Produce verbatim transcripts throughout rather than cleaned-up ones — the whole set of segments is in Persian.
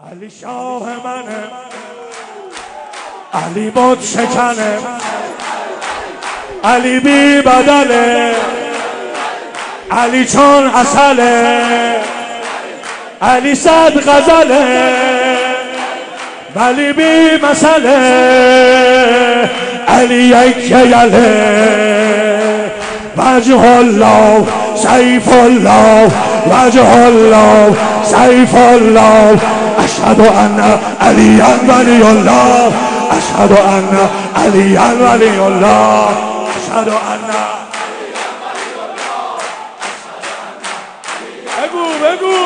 علی شاه منه، علی بود شکنه، علی بی بدله، علی چون عسله، علی صد غزله، ولی بی مسئله، علی یک یله، وجه الله سیف الله، وجه الله سیف الله، اشهد ان علی ولی الله، اشهد ان علی ولی الله، اشهد ان بگو بگو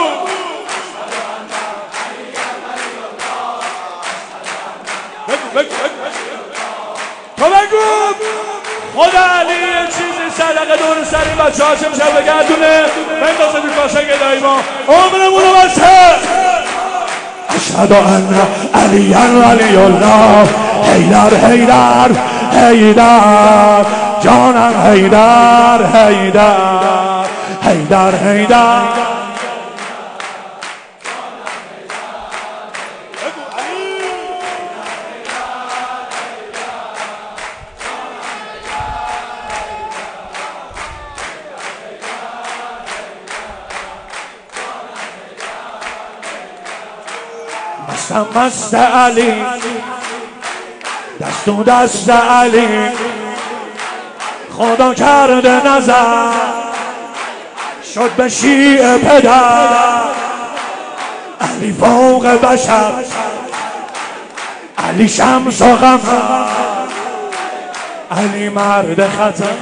بگو بگو تو بگو خدا علی چیزی صدقه دور سری بچه ها چه میشه بگردونه بندازه تو کاسه گدایی ما عمرمونو بسه. اشهد ان علی ولی الله، حیدر حیدر حیدر جانم، حیدر حیدر حیدر حیدر مستم مست علی، دست و دست علی، خدا کرده نظر شد به شیعه پدر، علی فوق بشر، علی شمس و قمر، علی مرد خطر،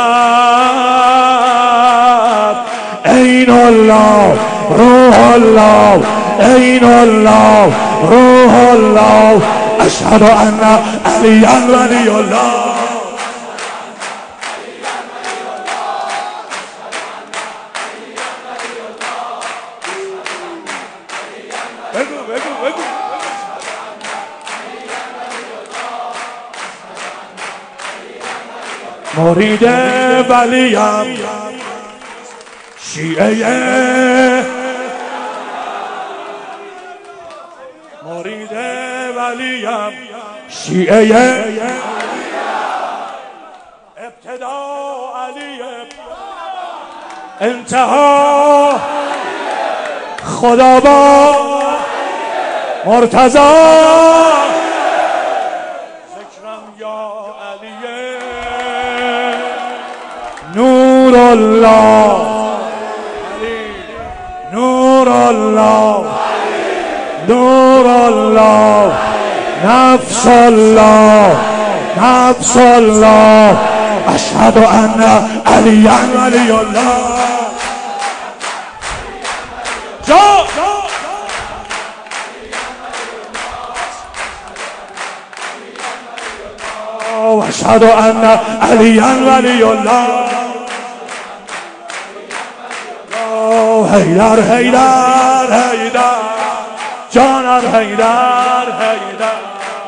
عین الله روح الله، عین الله روح الله، اشهد ان علی ولی الله. بگو بگو بگو مرید ولیم شیعه، مرید ولیم شیعه، ابتدا علی انتها خدا با مرتضی، ذکرم یا علی نور الله، نور الله نور الله، نفس الله نفس الله، اشهد ان علی ولی الله. جا اشهد ان علی ولی الله. حیدر حیدر حیدر جانم، حیدر حیدر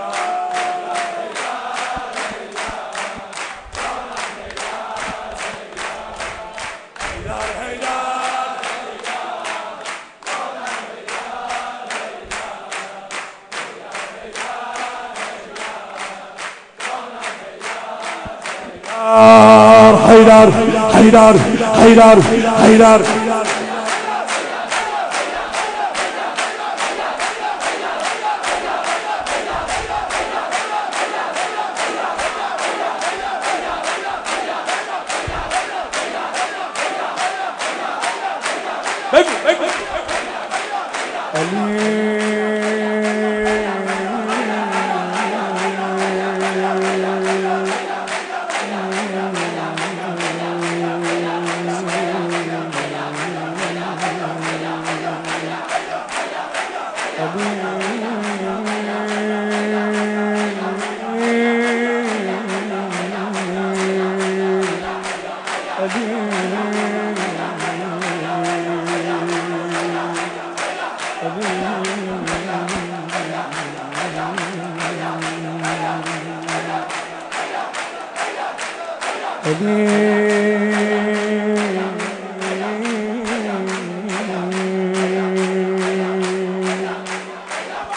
حیدر حیدر حیدر حیدر بگو بگو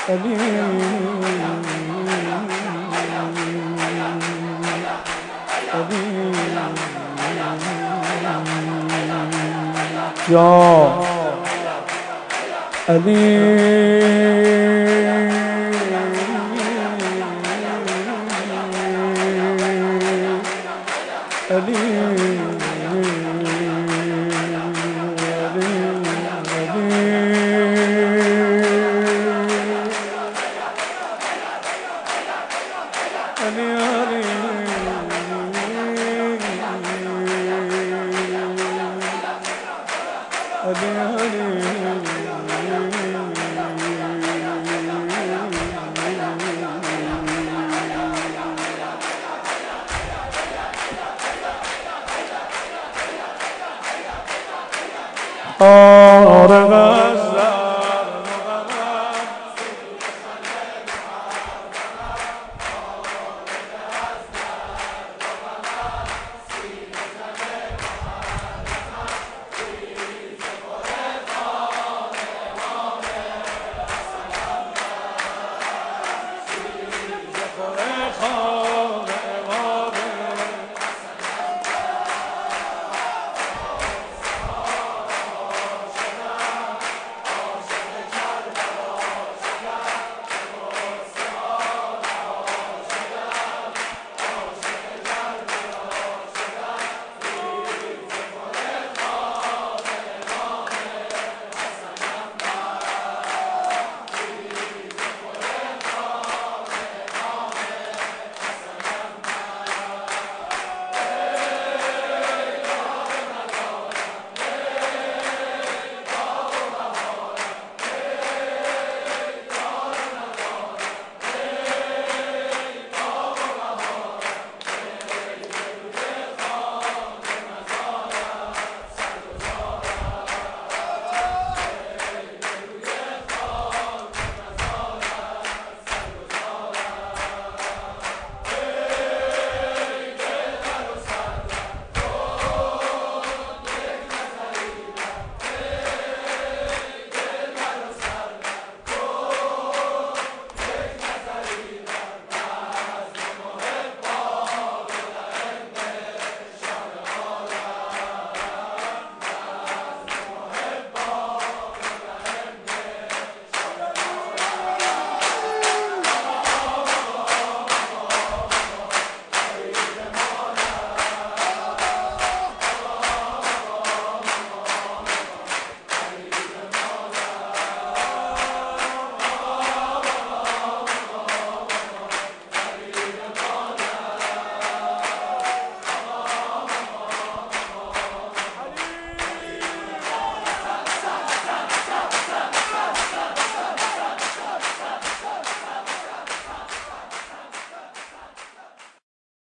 علي يا علي علي